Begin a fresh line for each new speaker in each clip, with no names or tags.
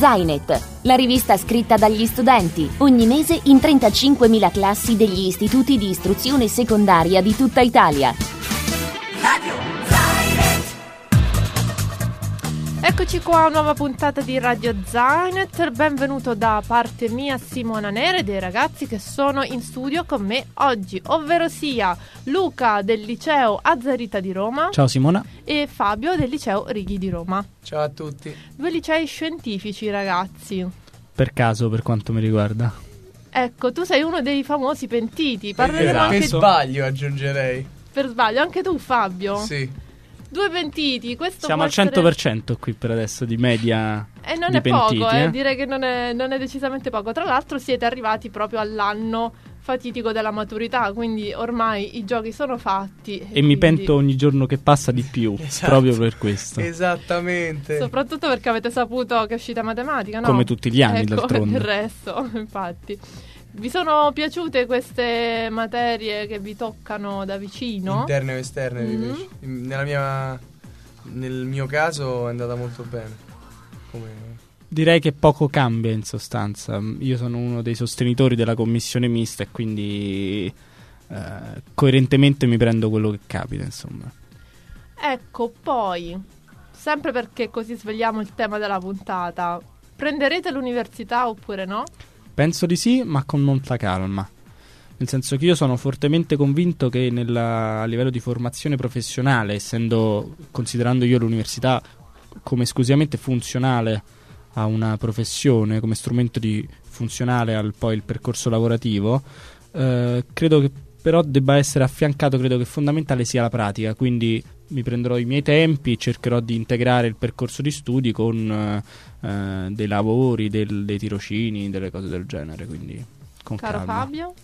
Zainet, la rivista scritta dagli studenti, ogni mese in 35.000 classi degli istituti di istruzione secondaria di tutta Italia.
Radio Zainet.
Eccoci qua, nuova puntata di Radio Zainet. Benvenuto da parte mia, Simona Nera, e dei ragazzi che sono in studio con me oggi, ovvero sia Luca del liceo Azzarita di Roma.
Ciao Simona.
E Fabio del liceo Righi di Roma.
Ciao a tutti.
Due licei scientifici, ragazzi.
Per caso, per quanto mi riguarda.
Ecco, tu sei uno dei famosi pentiti. Parleremo
Per
anche
sbaglio, aggiungerei.
per sbaglio, anche tu, Fabio.
Sì.
Due pentiti, questo
Siamo
può
al
essere...
100% qui per adesso di media
E non
di
è
pentiti,
poco, direi che non è decisamente poco. Tra l'altro siete arrivati proprio all'anno fatitico della maturità, quindi ormai i giochi sono fatti.
E
quindi...
mi pento ogni giorno che passa di più,
Esatto.
proprio per questo.
Esattamente.
Soprattutto perché avete saputo che è uscita matematica, no?
Come tutti gli anni,
ecco,
d'altronde.
Del resto, infatti. Vi sono piaciute queste materie che vi toccano da vicino?
Interne o esterne, nel mio caso è andata molto bene.
Direi che poco cambia in sostanza. Io sono uno dei sostenitori della commissione mista e quindi coerentemente mi prendo quello che capita, insomma.
Ecco, poi, sempre perché così svegliamo il tema della puntata, prenderete l'università oppure no?
Penso di sì, ma con molta calma. Nel senso che io sono fortemente convinto che a livello di formazione professionale, considerando io l'università come esclusivamente funzionale a una professione, come strumento funzionale al poi il percorso lavorativo, credo che però debba essere affiancato, credo che fondamentale sia la pratica, quindi mi prenderò i miei tempi, cercherò di integrare il percorso di studi con dei lavori, dei tirocini, delle cose del genere, quindi con
Caro
calma.
Fabio?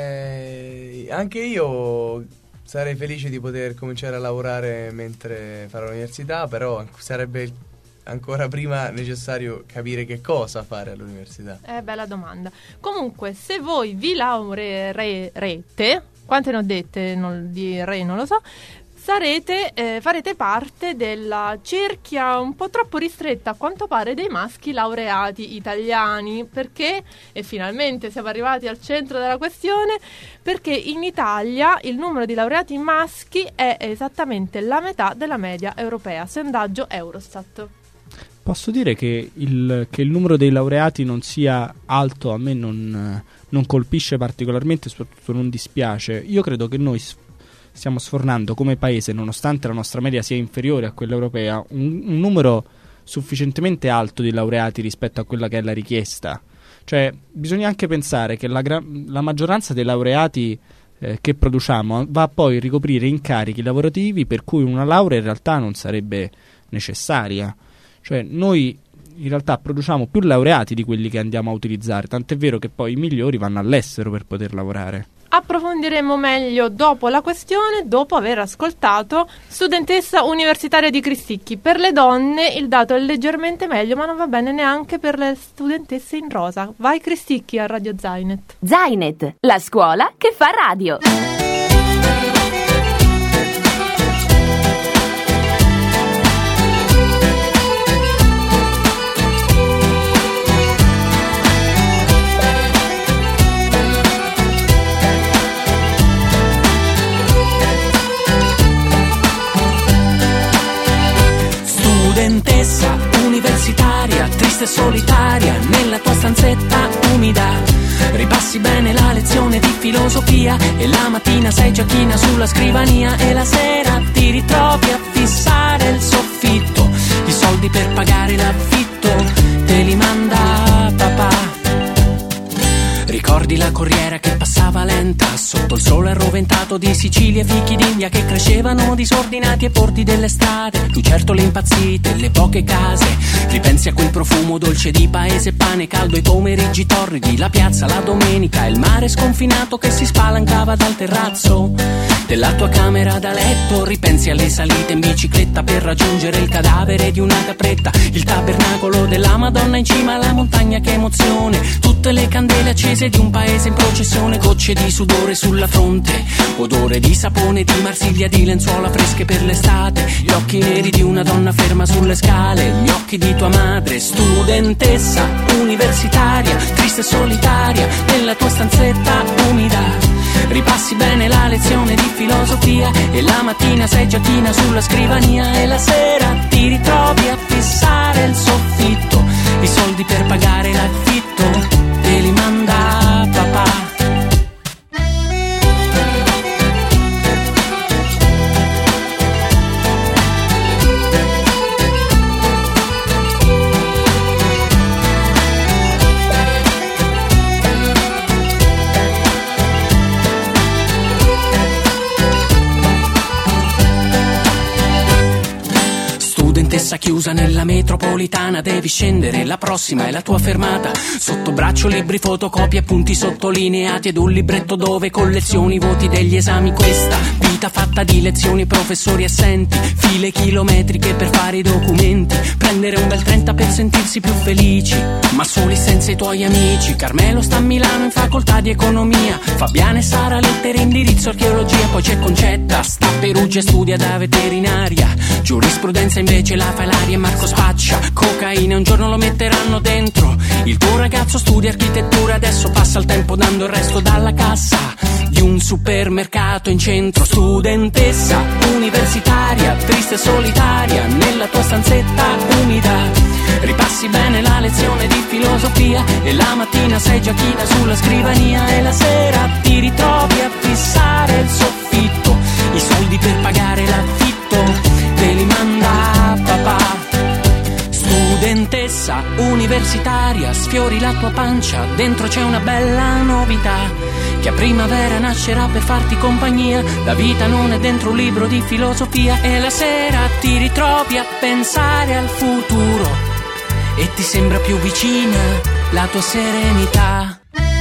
Anche io sarei felice di poter cominciare a lavorare mentre farò l'università, però sarebbe ancora prima necessario capire che cosa fare all'università.
Bella domanda. Comunque, se voi vi laureerete, quante ne ho dette di re non lo so, farete parte della cerchia un po' troppo ristretta a quanto pare dei maschi laureati italiani. Perché? E finalmente siamo arrivati al centro della questione, perché in Italia il numero di laureati maschi è esattamente la metà della media europea, sondaggio Eurostat.
Posso dire che il numero dei laureati non sia alto a me non colpisce particolarmente, soprattutto non dispiace. Io credo che noi stiamo sfornando come paese, nonostante la nostra media sia inferiore a quella europea, un numero sufficientemente alto di laureati rispetto a quella che è la richiesta. Cioè, bisogna anche pensare che la maggioranza dei laureati che produciamo va poi a ricoprire incarichi lavorativi per cui una laurea in realtà non sarebbe necessaria. Cioè, noi in realtà produciamo più laureati di quelli che andiamo a utilizzare, tant'è vero che poi i migliori vanno all'estero per poter lavorare.
Approfondiremo meglio dopo la questione, dopo aver ascoltato Studentessa Universitaria di Cristicchi. Per le donne il dato è leggermente meglio, ma non va bene neanche per le studentesse in rosa. Vai Cristicchi a Radio Zainet.
Zainet, la scuola che fa radio.
Studentessa universitaria, triste e solitaria, nella tua stanzetta umida, ripassi bene la lezione di filosofia e la mattina sei già china sulla scrivania e la sera ti ritrovi a fissare il soffitto, i soldi per pagare l'affitto te li manda papà. Ricordi la corriera che passava lenta sotto il sole arroventato di Sicilia e fichi d'India che crescevano disordinati ai porti delle strade, lucertole impazzite, le poche case. Ripensi a quel profumo dolce di paese, pane caldo, i pomeriggi torridi, la piazza la domenica e il mare sconfinato che si spalancava dal terrazzo della tua camera da letto. Ripensi alle salite in bicicletta per raggiungere il cadavere di una capretta, il tabernacolo della Madonna in cima alla montagna, che emozione. Tutte le candele accese di un paese in processione, gocce di sudore sulla fronte, odore di sapone, di Marsiglia, di lenzuola fresche per l'estate, gli occhi neri di una donna ferma sulle scale, gli occhi di tua madre, studentessa universitaria, triste e solitaria, nella tua stanzetta umida. Ripassi bene la lezione di filosofia e la mattina sei già china sulla scrivania e la sera ti ritrovi a fissare il soffitto. I soldi per pagare l'affitto te li manda papà. Studentessa chiusa nella metropolitana, devi scendere, la prossima è la tua fermata. Sotto braccio libri, fotocopie, appunti sottolineati ed un libretto dove collezioni i voti degli esami. Questa vita fatta di lezioni, professori assenti, file chilometriche per fare i documenti, prendere un bel 30 per sentirsi più felici, ma soli senza i tuoi amici. Carmelo sta a Milano in facoltà di economia, Fabiana e Sara lettere, indirizzo archeologia, poi c'è Concetta, sta a Perugia e studia da veterinaria, giurisprudenza invece la fa Ilaria e Marco spaccia cocaina, un giorno lo metteranno dentro. Il tuo ragazzo studia architettura, adesso passa il tempo dando il resto dalla cassa di un supermercato in centro. Studentessa universitaria, triste e solitaria, nella tua stanzetta umida. Ripassi bene la lezione di filosofia e la mattina sei già china sulla scrivania e la sera ti ritrovi a fissare il soffitto. I soldi per pagare l'affitto te li manda papà. Studentessa universitaria, sfiori la tua pancia, dentro c'è una bella novità, che a primavera nascerà per farti compagnia. La vita non è dentro un libro di filosofia e la sera ti ritrovi a pensare al futuro e ti sembra più vicina la tua serenità.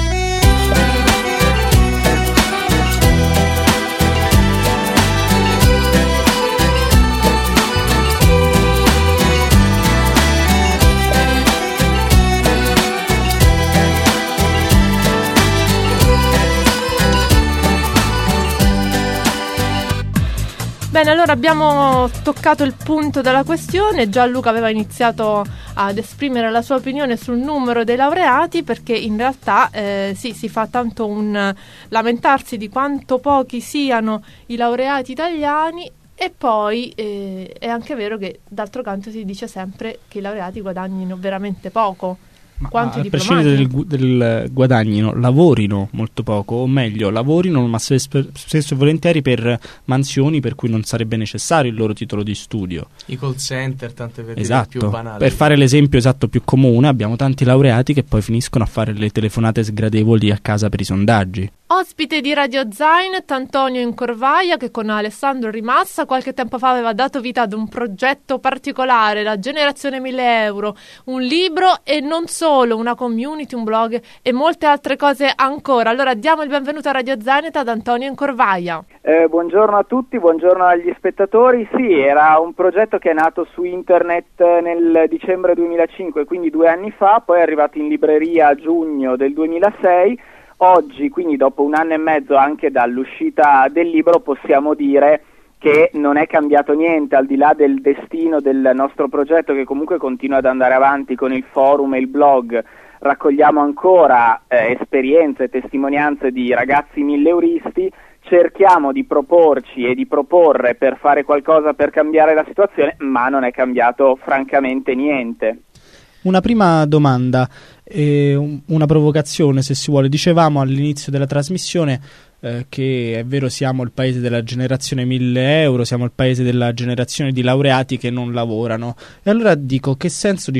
Bene, allora abbiamo toccato il punto della questione. Gianluca aveva iniziato ad esprimere la sua opinione sul numero dei laureati, perché in realtà sì, si fa tanto un lamentarsi di quanto pochi siano i laureati italiani, e poi è anche vero che d'altro canto si dice sempre che i laureati guadagnino veramente poco.
A prescindere del guadagnino, lavorino molto poco, o meglio, lavorino ma spesso e volentieri per mansioni per cui non sarebbe necessario il loro titolo di studio.
I call center, tante per
esatto.
Più banali.
Per fare l'esempio esatto più comune, abbiamo tanti laureati che poi finiscono a fare le telefonate sgradevoli a casa per i sondaggi.
Ospite di Radio Zainet Antonio Incorvaia, che con Alessandro Rimassa qualche tempo fa aveva dato vita ad un progetto particolare, la Generazione 1000 Euro, un libro e non solo, una community, un blog e molte altre cose ancora. Allora diamo il benvenuto a Radio Zainet ad Antonio Incorvaia.
Buongiorno a tutti, buongiorno agli spettatori. Sì, era un progetto che è nato su internet nel dicembre 2005, quindi 2 anni fa, poi è arrivato in libreria a giugno del 2006. Oggi, quindi dopo 1 anno e mezzo anche dall'uscita del libro, possiamo dire che non è cambiato niente, al di là del destino del nostro progetto, che comunque continua ad andare avanti con il forum e il blog. Raccogliamo ancora esperienze e testimonianze di ragazzi milleeuristi, cerchiamo di proporci e di proporre per fare qualcosa per cambiare la situazione, ma non è cambiato francamente niente.
Una prima domanda, una provocazione se si vuole. Dicevamo all'inizio della trasmissione che è vero, siamo il paese della generazione 1000 euro, siamo il paese della generazione di laureati che non lavorano. E allora dico, che senso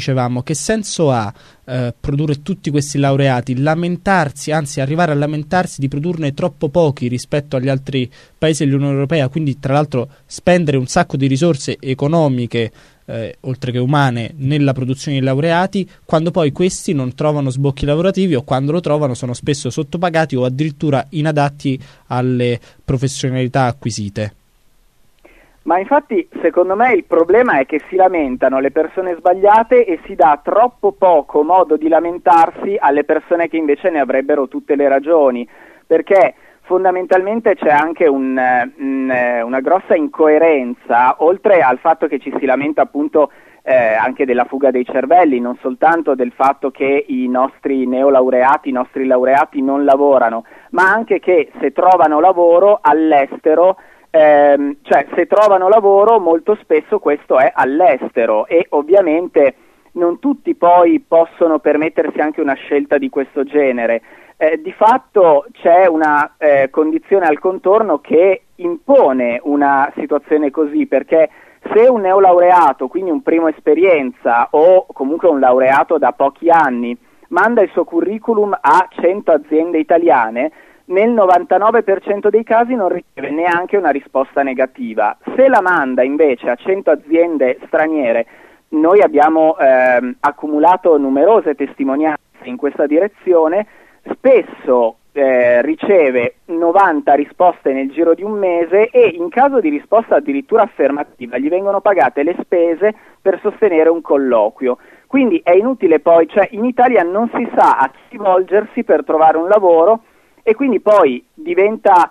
ha produrre tutti questi laureati, lamentarsi, anzi arrivare a lamentarsi di produrne troppo pochi rispetto agli altri paesi dell'Unione Europea, quindi tra l'altro spendere un sacco di risorse economiche oltre che umane nella produzione di laureati, quando poi questi non trovano sbocchi lavorativi, o quando lo trovano sono spesso sottopagati o addirittura inadatti alle professionalità acquisite.
Ma infatti, secondo me, il problema è che si lamentano le persone sbagliate e si dà troppo poco modo di lamentarsi alle persone che invece ne avrebbero tutte le ragioni, perché fondamentalmente c'è anche una grossa incoerenza, oltre al fatto che ci si lamenta appunto anche della fuga dei cervelli, non soltanto del fatto che i nostri neolaureati, i nostri laureati non lavorano, ma anche che se trovano lavoro all'estero, cioè se trovano lavoro molto spesso questo è all'estero e ovviamente non tutti poi possono permettersi anche una scelta di questo genere. Di fatto c'è una condizione al contorno che impone una situazione così, perché se un neolaureato, quindi un primo esperienza o comunque un laureato da pochi anni, manda il suo curriculum a 100 aziende italiane, nel 99% dei casi non riceve neanche una risposta negativa. Se la manda invece a 100 aziende straniere, noi abbiamo accumulato numerose testimonianze in questa direzione, spesso riceve 90 risposte nel giro di un mese e in caso di risposta addirittura affermativa gli vengono pagate le spese per sostenere un colloquio. Quindi è inutile poi, cioè in Italia non si sa a chi rivolgersi per trovare un lavoro e quindi poi diventa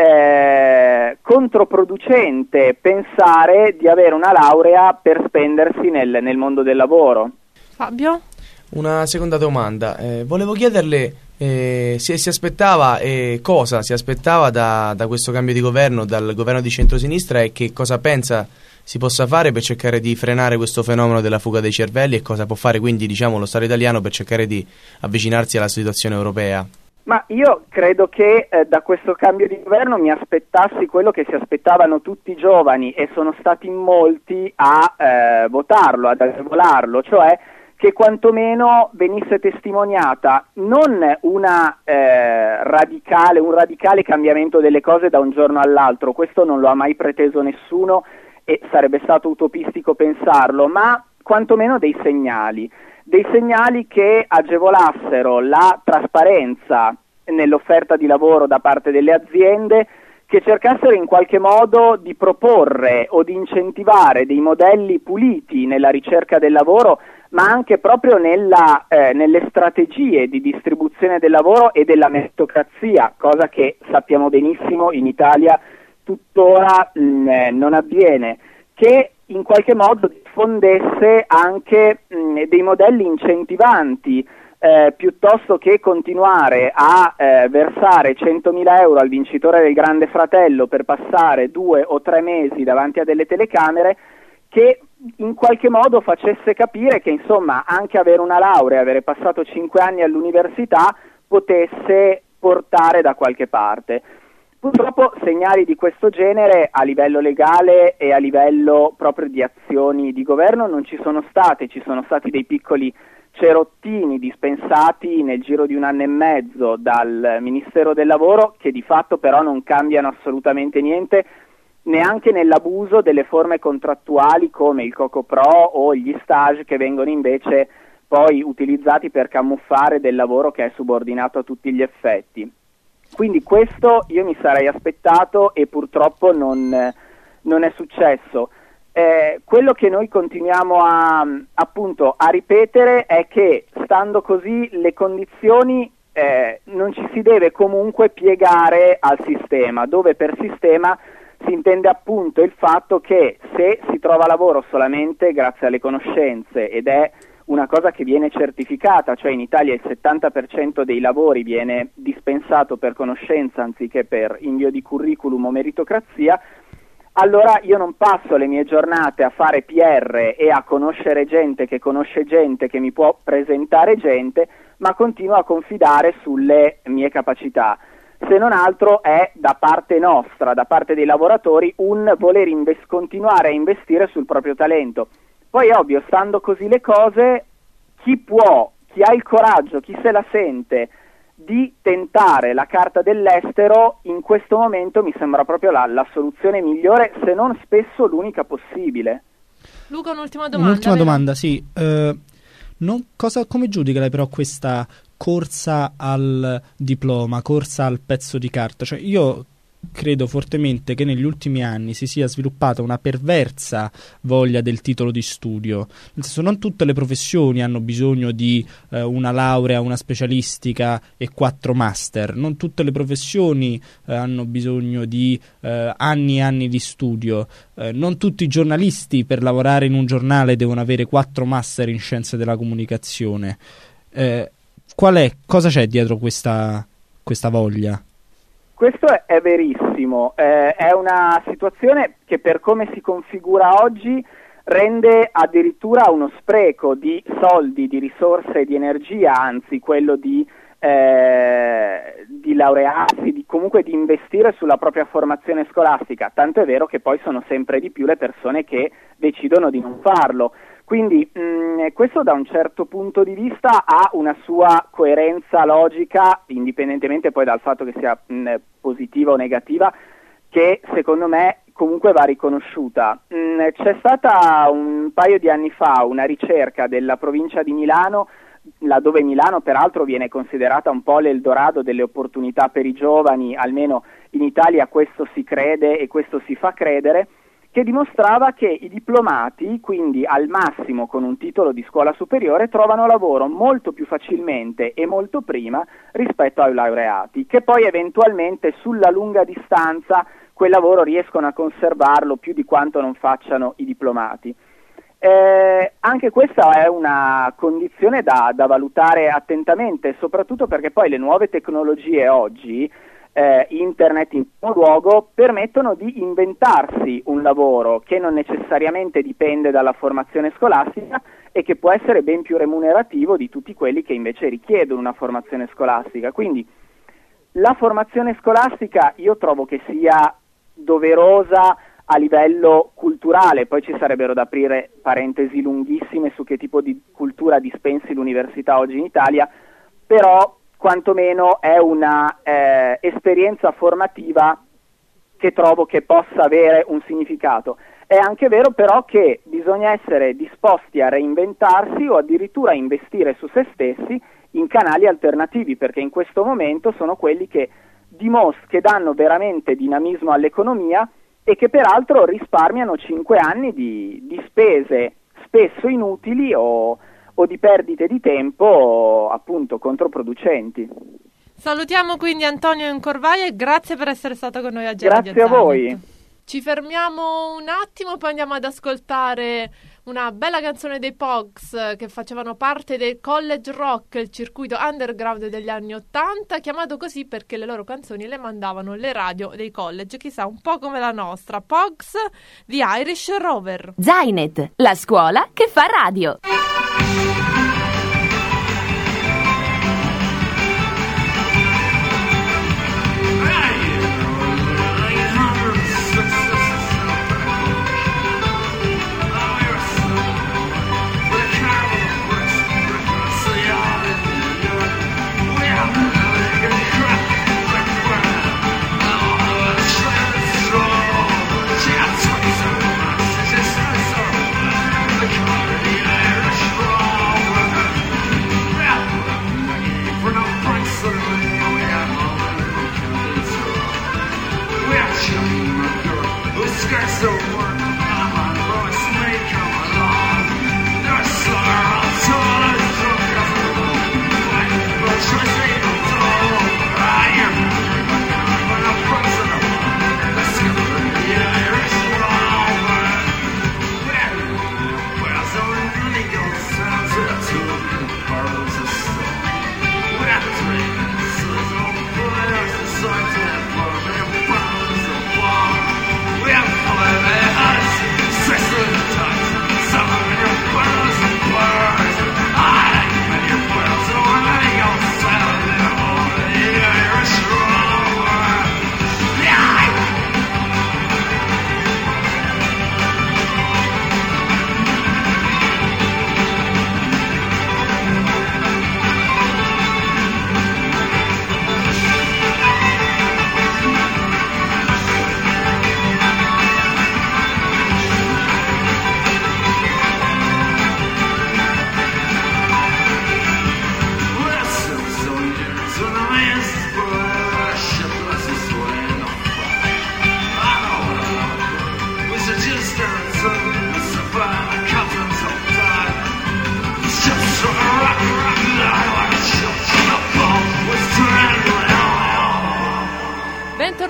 controproducente pensare di avere una laurea per spendersi nel mondo del lavoro.
Fabio?
Una seconda domanda, volevo chiederle se si aspettava cosa si aspettava da questo cambio di governo, dal governo di centrosinistra, e che cosa pensa si possa fare per cercare di frenare questo fenomeno della fuga dei cervelli e cosa può fare quindi lo Stato italiano per cercare di avvicinarsi alla situazione europea.
Ma io credo che da questo cambio di governo mi aspettassi quello che si aspettavano tutti i giovani e sono stati in molti a votarlo, ad agevolarlo, cioè che quantomeno venisse testimoniata non un radicale cambiamento delle cose da un giorno all'altro, questo non lo ha mai preteso nessuno e sarebbe stato utopistico pensarlo, ma quantomeno dei segnali che agevolassero la trasparenza nell'offerta di lavoro da parte delle aziende, che cercassero in qualche modo di proporre o di incentivare dei modelli puliti nella ricerca del lavoro, ma anche proprio nelle strategie di distribuzione del lavoro e della meritocrazia, cosa che sappiamo benissimo in Italia tuttora non avviene, che in qualche modo diffondesse anche dei modelli incentivanti, piuttosto che continuare a versare 100.000 euro al vincitore del Grande Fratello per passare 2 o 3 mesi davanti a delle telecamere, che in qualche modo facesse capire che insomma anche avere una laurea, avere passato 5 anni all'università potesse portare da qualche parte. Purtroppo segnali di questo genere a livello legale e a livello proprio di azioni di governo non ci sono state, ci sono stati dei piccoli cerottini dispensati nel giro di 1 anno e mezzo dal Ministero del Lavoro, che di fatto però non cambiano assolutamente niente, neanche nell'abuso delle forme contrattuali come il Coco-Pro o gli stage, che vengono invece poi utilizzati per camuffare del lavoro che è subordinato a tutti gli effetti. Quindi questo io mi sarei aspettato e purtroppo non è successo. Quello che noi continuiamo appunto a ripetere è che stando così le condizioni non ci si deve comunque piegare al sistema, dove per sistema si intende appunto il fatto che se si trova lavoro solamente grazie alle conoscenze, ed è una cosa che viene certificata, cioè in Italia il 70% dei lavori viene dispensato per conoscenza anziché per invio di curriculum o meritocrazia, allora io non passo le mie giornate a fare PR e a conoscere gente che conosce gente che mi può presentare gente, ma continuo a confidare sulle mie capacità. Se non altro è da parte nostra, da parte dei lavoratori, un voler continuare a investire sul proprio talento. Poi è ovvio, stando così le cose, chi può, chi ha il coraggio, chi se la sente di tentare la carta dell'estero, in questo momento mi sembra proprio la soluzione migliore, se non spesso l'unica possibile.
Luca, un'ultima domanda.
Un'ultima domanda, sì. Come giudica lei però questa corsa al diploma, corsa al pezzo di carta? Cioè io credo fortemente che negli ultimi anni si sia sviluppata una perversa voglia del titolo di studio. Nel senso, non tutte le professioni hanno bisogno di una laurea, una specialistica e 4 master. Non tutte le professioni hanno bisogno di anni e anni di studio. Non tutti i giornalisti per lavorare in un giornale devono avere 4 master in scienze della comunicazione. Cosa c'è dietro questa voglia?
Questo è verissimo, è una situazione che per come si configura oggi rende addirittura uno spreco di soldi, di risorse e di energia, anzi quello di laurearsi, comunque di investire sulla propria formazione scolastica, tanto è vero che poi sono sempre di più le persone che decidono di non farlo. Quindi questo da un certo punto di vista ha una sua coerenza logica, indipendentemente poi dal fatto che sia positiva o negativa, che secondo me comunque va riconosciuta. C'è stata un paio di anni fa una ricerca della provincia di Milano, laddove Milano peraltro viene considerata un po' l'Eldorado delle opportunità per i giovani, almeno in Italia questo si crede e questo si fa credere, che dimostrava che i diplomati, quindi al massimo con un titolo di scuola superiore, trovano lavoro molto più facilmente e molto prima rispetto ai laureati, che poi eventualmente sulla lunga distanza quel lavoro riescono a conservarlo più di quanto non facciano i diplomati. Anche questa è una condizione da valutare attentamente, soprattutto perché poi le nuove tecnologie oggi, internet in primo luogo, permettono di inventarsi un lavoro che non necessariamente dipende dalla formazione scolastica e che può essere ben più remunerativo di tutti quelli che invece richiedono una formazione scolastica. Quindi la formazione scolastica io trovo che sia doverosa a livello culturale, poi ci sarebbero da aprire parentesi lunghissime su che tipo di cultura dispensi l'università oggi in Italia, però quantomeno è una esperienza formativa che trovo che possa avere un significato. È anche vero però che bisogna essere disposti a reinventarsi o addirittura investire su se stessi in canali alternativi, perché in questo momento sono quelli che danno veramente dinamismo all'economia e che peraltro risparmiano 5 anni di spese spesso inutili o di perdite di tempo appunto controproducenti.
Salutiamo quindi Antonio Incorvaia e grazie per essere stato con noi oggi.
Grazie a voi.
Ci fermiamo un attimo, poi andiamo ad ascoltare una bella canzone dei Pogues che facevano parte del college rock, il circuito underground degli anni '80, chiamato così perché le loro canzoni le mandavano le radio dei college, chissà, un po' come la nostra. Pogues, The Irish Rover.
Zainet, la scuola che fa radio.
Irish roll.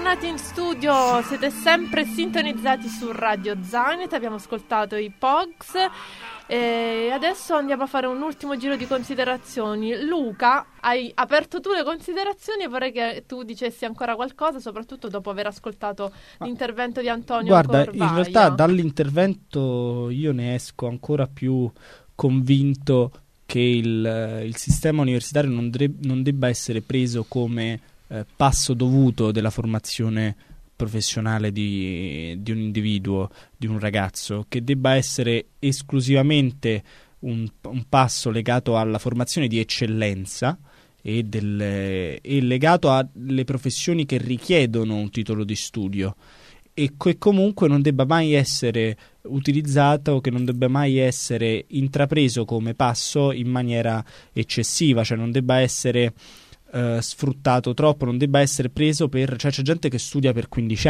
Bentornati in studio, siete sempre sintonizzati su Radio Zenith, abbiamo ascoltato i Pogs e adesso andiamo a fare un ultimo giro di considerazioni. Luca, hai aperto tu le considerazioni e vorrei che tu dicessi ancora qualcosa, soprattutto dopo aver ascoltato l'intervento di Antonio
Guarda,
Corvaia.
in realtà dall'intervento io ne esco ancora più convinto che il sistema universitario non debba essere preso come passo dovuto della formazione professionale di un individuo, di un ragazzo, che debba essere esclusivamente un passo legato alla formazione di eccellenza e legato alle professioni che richiedono un titolo di studio, e che comunque non debba mai essere utilizzato, che non debba mai essere intrapreso come passo in maniera eccessiva, cioè non debba essere sfruttato troppo, non debba essere preso cioè c'è gente che studia per 15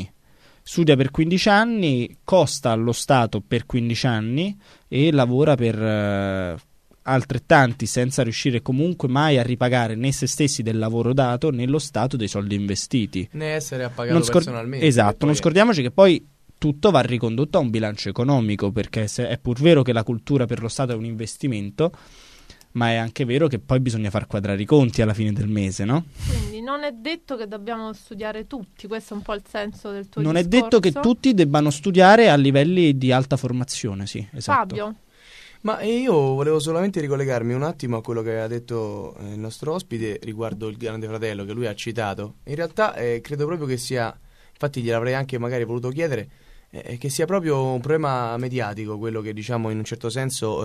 anni, costa allo Stato per 15 anni e lavora per altrettanti senza riuscire comunque mai a ripagare né se stessi del lavoro dato né lo Stato dei soldi investiti,
né essere appagato personalmente.
Esatto, non scordiamoci che poi tutto va ricondotto a un bilancio economico, perché è pur vero che la cultura per lo Stato è un investimento, ma è anche vero che poi bisogna far quadrare i conti alla fine del mese, no?
Quindi non è detto che dobbiamo studiare tutti, questo è un po' il senso del tuo
non
discorso.
È detto che tutti debbano studiare a livelli di alta formazione, sì, esatto.
Fabio?
Ma io volevo solamente ricollegarmi un attimo a quello che ha detto il nostro ospite riguardo il Grande Fratello, che lui ha citato. In realtà credo proprio che sia, infatti gliel'avrei anche magari voluto chiedere, che sia proprio un problema mediatico, quello che diciamo in un certo senso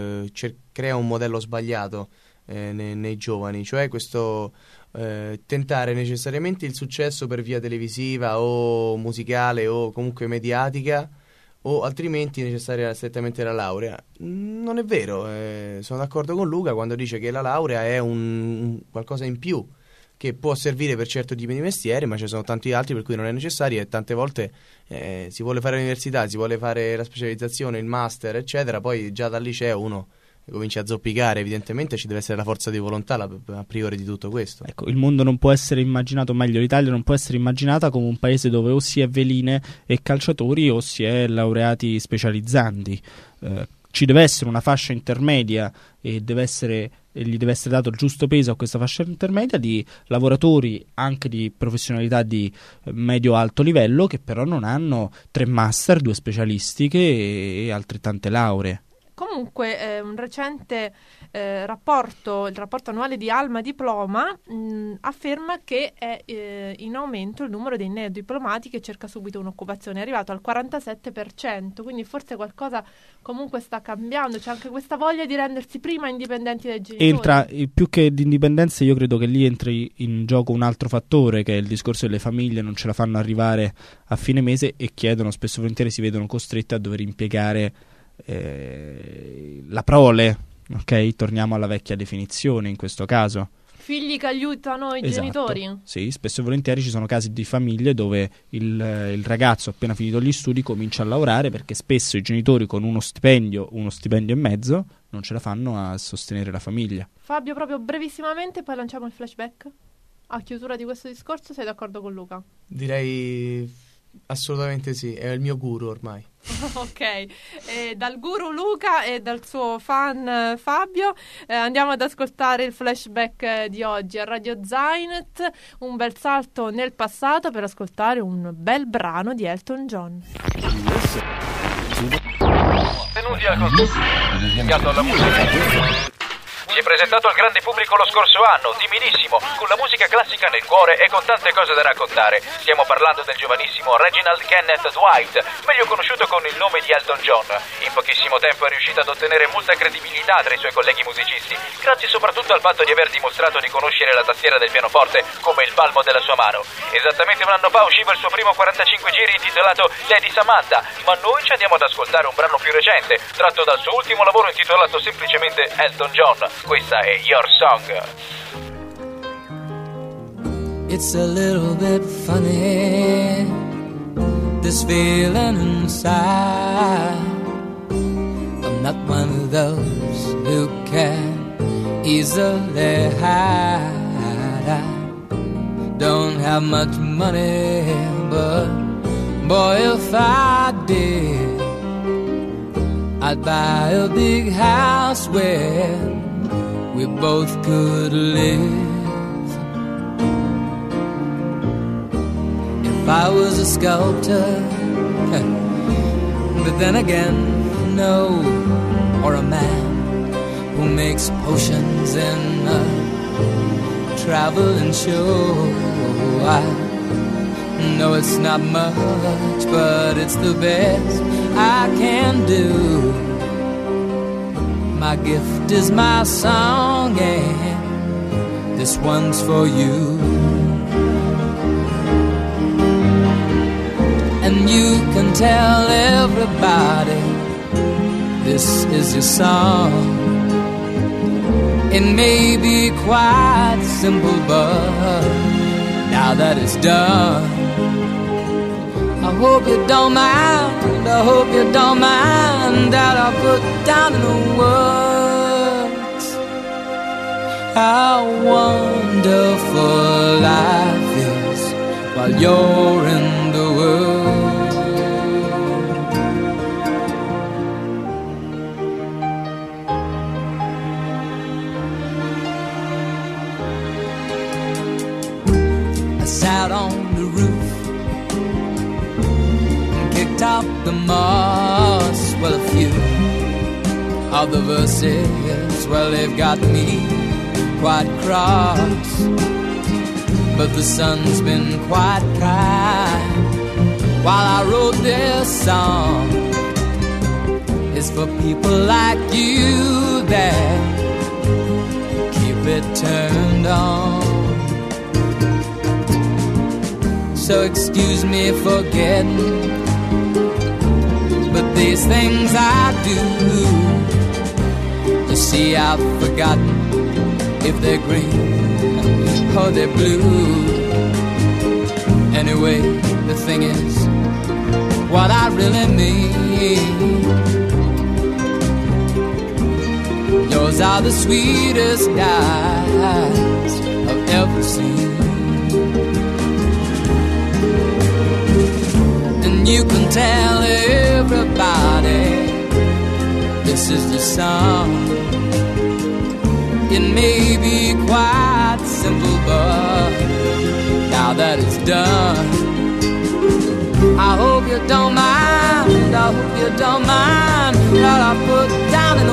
crea un modello sbagliato nei giovani, cioè questo tentare necessariamente il successo per via televisiva o musicale o comunque mediatica, o altrimenti necessaria strettamente la laurea. Non è vero, sono d'accordo con Luca quando dice che la laurea è un qualcosa in più che può servire per certo tipi di mestieri, ma ci sono tanti altri per cui non è necessario, e tante volte si vuole fare l'università, si vuole fare la specializzazione, il master, eccetera, poi già dal liceo uno comincia a zoppicare, evidentemente ci deve essere la forza di volontà a priori di tutto questo. Ecco,
il mondo non può essere immaginato, meglio l'Italia non può essere immaginata come un paese dove o si è veline e calciatori o si è laureati specializzanti. Ci deve essere una fascia intermedia e gli deve essere dato il giusto peso a questa fascia intermedia di lavoratori anche di professionalità di medio-alto livello, che però non hanno 3 master, 2 specialistiche e altrettante lauree.
Comunque un recente rapporto, il rapporto annuale di Alma Diploma, afferma che è in aumento il numero dei neodiplomati che cerca subito un'occupazione, è arrivato al 47%, quindi forse qualcosa comunque sta cambiando, c'è anche questa voglia di rendersi prima indipendenti dai genitori.
Più che di indipendenza, io credo che lì entri in gioco un altro fattore, che è il discorso delle famiglie non ce la fanno arrivare a fine mese e chiedono, spesso e volentieri si vedono costrette a dover impiegare la prole, ok? Torniamo alla vecchia definizione in questo caso.
Figli che aiutano i genitori? Sì,
spesso e volentieri ci sono casi di famiglie dove il ragazzo appena finito gli studi comincia a lavorare perché spesso i genitori con uno stipendio e mezzo non ce la fanno a sostenere la famiglia.
Fabio, proprio brevissimamente, poi lanciamo il flashback. A chiusura di questo discorso, sei d'accordo con Luca?
Direi assolutamente sì, è il mio guru ormai.
Ok, dal guru Luca e dal suo fan Fabio andiamo ad ascoltare il flashback di oggi a Radio Zenith, un bel salto nel passato per ascoltare un bel brano di Elton John.
Benvenuti al concerto dedicato alla musica. Si è presentato al grande pubblico lo scorso anno, timidissimo, con la musica classica nel cuore e con tante cose da raccontare. Stiamo parlando del giovanissimo Reginald Kenneth Dwight, meglio conosciuto con il nome di Elton John. In pochissimo tempo è riuscito ad ottenere molta credibilità tra i suoi colleghi musicisti, grazie soprattutto al fatto di aver dimostrato di conoscere la tastiera del pianoforte come il palmo della sua mano. Esattamente un anno fa usciva il suo primo 45 giri intitolato Lady Samantha, ma noi ci andiamo ad ascoltare un brano più recente, tratto dal suo ultimo lavoro intitolato semplicemente Elton John. Questa è Your Song.
It's a little bit funny, this feeling inside. I'm not one of those who can easily hide. I don't have have much money, but boy, if I did, I'd buy a big house where we both could live. If I was a sculptor, but then again, no, or a man who makes potions in a traveling show. I know it's not much, but it's the best I can do. My gift is my song, and this one's for you. And you can tell everybody this is your song. It may be quite simple, but now that it's done, I hope you don't mind, I hope you don't mind that I put down in the words how wonderful life is while you're in the world. I sat on the roof and kicked up the moss. Well, a few of the verses, well, they've got me quite cross, but the sun's been quite kind while I wrote this song. It's for people like you that keep it turned on. So excuse me for getting, but these things I do, you see, I've forgotten if they're green or they're blue. Anyway, the thing is, what I really mean, yours are the sweetest eyes I've ever seen. And you can tell everybody this is the song. It may be quite simple, but now that it's done, I hope you don't mind, I hope you don't mind that I put down in the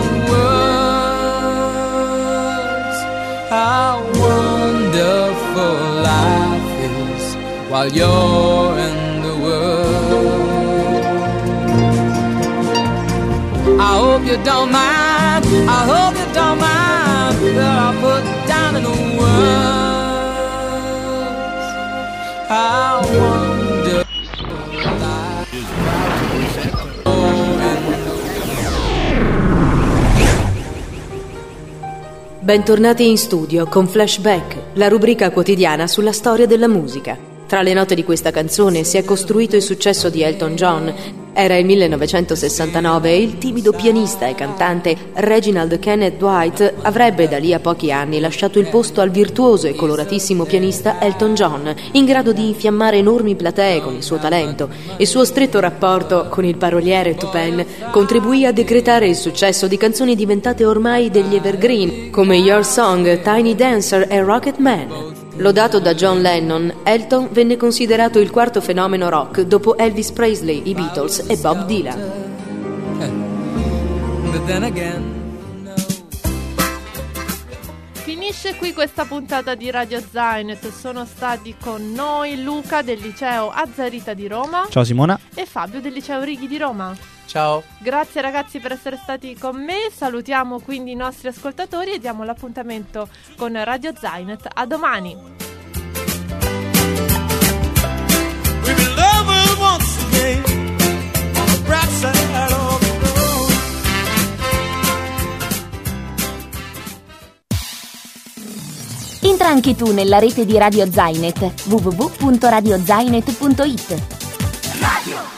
words how wonderful life is while you're in the world. I hope you don't mind, I hope you don't mind that I put down in the words how wonderful life is.
Bentornati in studio con Flashback, la rubrica quotidiana sulla storia della musica. Tra le note di questa canzone si è costruito il successo di Elton John. Era il 1969 e il timido pianista e cantante Reginald Kenneth Dwight avrebbe da lì a pochi anni lasciato il posto al virtuoso e coloratissimo pianista Elton John, in grado di infiammare enormi platee con il suo talento. Il suo stretto rapporto con il paroliere Tupen contribuì a decretare il successo di canzoni diventate ormai degli evergreen, come Your Song, Tiny Dancer e Rocket Man. Lodato da John Lennon, Elton venne considerato il quarto fenomeno rock dopo Elvis Presley, i Beatles e Bob Dylan.
Finisce qui questa puntata di Radio Zainet. Sono stati con noi Luca del liceo Azzarita di Roma.
Ciao Simona.
E Fabio del liceo Righi di Roma.
Ciao.
Grazie ragazzi per essere stati con me. Salutiamo quindi i nostri ascoltatori e diamo l'appuntamento con Radio Zainet. A domani.
We be lovers once again on the bright side of the road.
Entra anche tu nella rete di Radio Zainet, www.radiozainet.it.
Radio